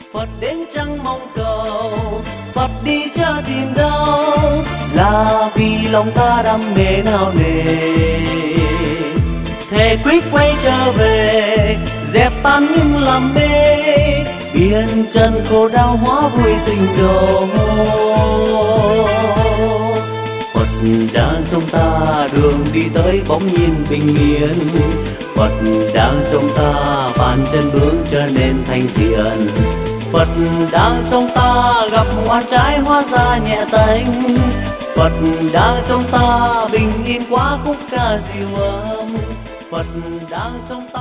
Phật đến chẳng mong cầu, Phật đi chớ tìm đâu, là vì lòng ta đam mê nào nề. Thề quyết quay trở về, dẹp tan những lầm mê, biến trần khổ đau hóa vui tình độ. Phật đang trong ta đường đi tới bỗng nhiên bình yên, Phật đang trong ta bàn chân bước trở nên thành thiện. Phật đang trong ta gặp hoa trái hóa ra nhẹ tênh, Phật đang trong ta bình yên quá khúc ca dịu êm. Phật đang trong ta